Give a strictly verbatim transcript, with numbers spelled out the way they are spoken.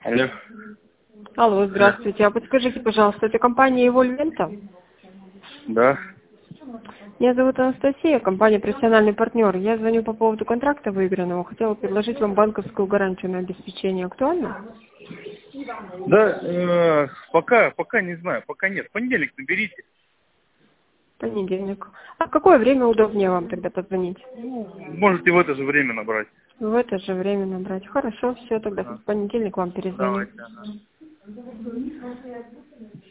Алло. Алло, здравствуйте. А подскажите, пожалуйста, это компания Evolventa? Да. Меня зовут Анастасия, компания «Профессиональный партнер». Я звоню по поводу контракта выигранного. Хотела предложить вам банковскую гарантию на обеспечение. Актуально? Да, э, пока, пока не знаю, пока нет. В понедельник наберите. Понедельник. А в какое время удобнее вам тогда позвонить? Можете в это же время набрать. В это же время набрать. Хорошо, все, тогда Ага. в понедельник вам перезвоню. Давайте. Ага.